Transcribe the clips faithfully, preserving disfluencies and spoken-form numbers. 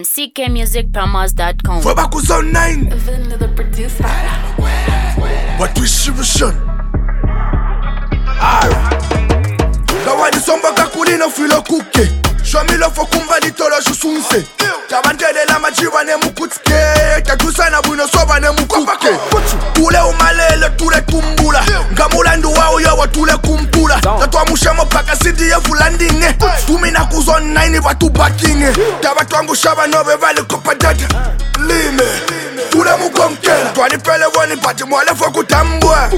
C K music promos dot com. Foi back with zone nine. Even the producer. What we shivision. Alright. Gawadi somba kakulino filo kuke. Show me love for kumba litolo shusunse. Tabantele la majiva ne mukutske. Tatusana buno soba ne mukuke. Tule umalele tule tumbula. Ngamula nduwa uyawa tule kumpula. Tatwa mushamo paka sidi ya fulandinge. Tumina kuzon nine vatu bakinge. Tabatwangu shaba nove vale kopadata. Lime tule mukonkela. Twani pele wani pati mwale fwa kutambua.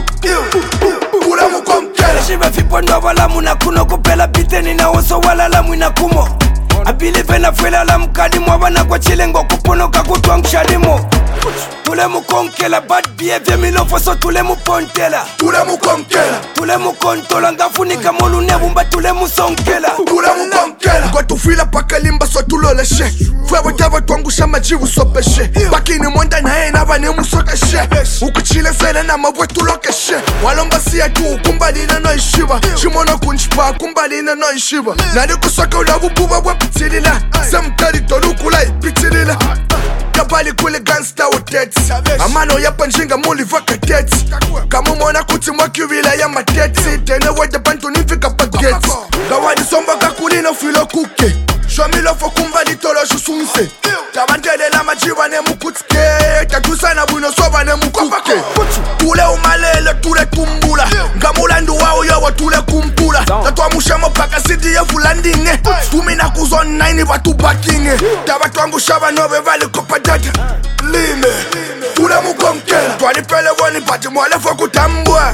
Tule mukonkela. Shiva fipo ndoba la muna kuno kupela biteni na oso wala la mwina kumo. Abilive na fwela la mkadi mwabana kwa chilengo kuponoka kutwa mshadimo. Tule mukonkela bad behavior milofo so tule mupontela. Tule mukonkela. Tule mukontola ngafunika molu nebumba tule musonkela. Tule mukonkela. Kwa tufila paka limba so tuloleshe. Fwe wetava twangu shama jivu sopeshe. Bakini mwenda na hei nava ni musokeshe. Ukuchile sele na mabwe tulokeshe. Walomba siya tu kumbali na no ishiva. Shimono kunchipa kumbali na no ishiva. Nani kusoka ulavu buba we pitilila. Samtari tolukula ipitilila. Kabali kule gangsta utets. Amano yapa njinga muli vaka tets. Kamu mwana kuti mwakivila ya matets. Tene wede bantu nifika bagets. Gawadi somba kakulino filo kuke. Show me love for kumba litolo shusunse. Tabantele la majiva ne mukutske. Tatusana buno soba ne mukuke. Tule umalele tule tumbula. Ngamula nduwa uyawa tule kumpula. Tatwa mushamo paka sidi ya fulandinge. Tumina kuzon nine vatu bakinge. Tabatwangu shaba nove vale kopadata. Lime tule mukonkela. Twani pele wani pati mwale fwa kutambua.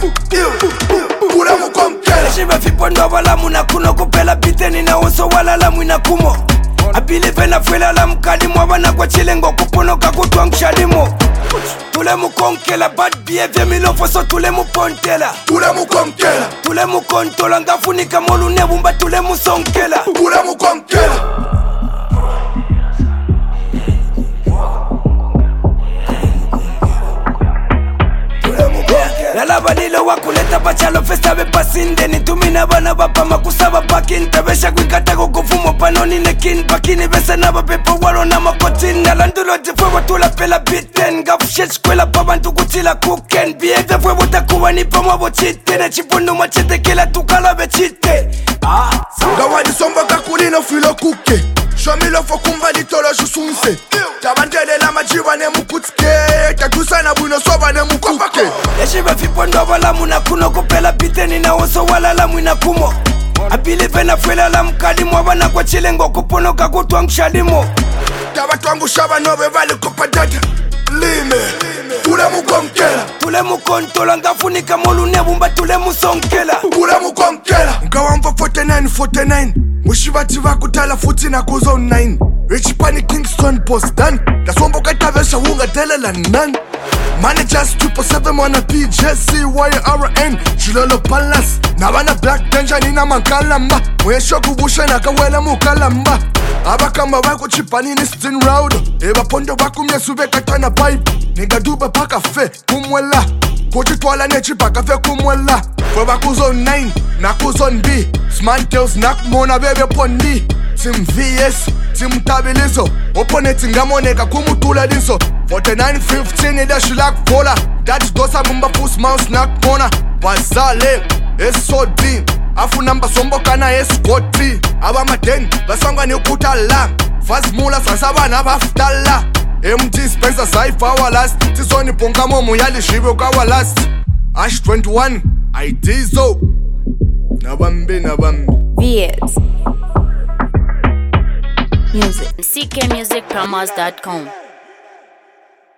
Tule mukonkela. Shiva fipo ndoba la muna kuno kupela biteni na oso wala la mwina kumo. Abilive na fwela la mkadi mwabana kwa chilengo kuponoka kutwa mshadimo. Tule mukonkela bad behavior milofo so tule mupontela. Tule mukonkela. Tule mukontola ngafunika molu nebumba tule musonkela. Tule mukonkela. Nalaba nilo wakuleta pachalo festa be pasinde. Nitumina bana bapa makusaba bakin. Tabesha kwikata kukufumo panoni nekin. Bakini besa naba pepo walo na makotin. Nalandulo jefwe watula pela biten. Gafushet skwela pabantu kutila kuken. Behavior fwe watakuwa nipa mwabo chite. Na chipundu machete kila tukala be chite. Ah, Gawadi somba kakulino filo kuke. Show me love for kumba litolo shusunse. Tabantele la majiva ne mukutske. Tatusana buno soba ne mukuke. Yeshiva fipo ndoba la muna kuno kupela biteni na oso wala la mwina kumo. Abilive na fwela la mkadi mwabana kwa chilengo kuponoka kutwa mshadimo. Tabatwangu shaba nove vale kopadata. Lime tule mukonkela. Tule mukontola ngafunika molu nebumba tule musonkela. Tule mukonkela. Ngawamba forty-nine forty-nine. Mushivati vakutala futi na kuzo nine. Richipani Kingston post done. Dasombo katavesha hunga telela nan. Managers triple seven mwana P J C Y R N. Chilolo Palace. Nabana Black Danger nina mankalamba. Mwesho kubusha na kawela mukalamba. Abakamba wako chipani ni Stin Raudo. Eba pondo baku myesube katana pipe. Niga duba paka fe kumwela. Koji twala nechi paka fe kumwela. Fwe baku zone nine na ku zone B. Smart girls nak mona bebe pondi. Team V S, team tabilizo. Opponent ngamoneka kumutula dinso. forty-nine fifteen ida shilak vola. That dosa mumba fus mouse nak mona. Bazale, es so deep. Afu namba sombo kana es koti. Aba maten, basanga ni ukuta la. Faz mula sasaba na baftala. M T Spencer Saifa wa last. Tisoni ponga momu yali shibe ukawa last. Ash twenty-one, I D zo. Nabambi nabambi. V S Music. C K music promos dot com.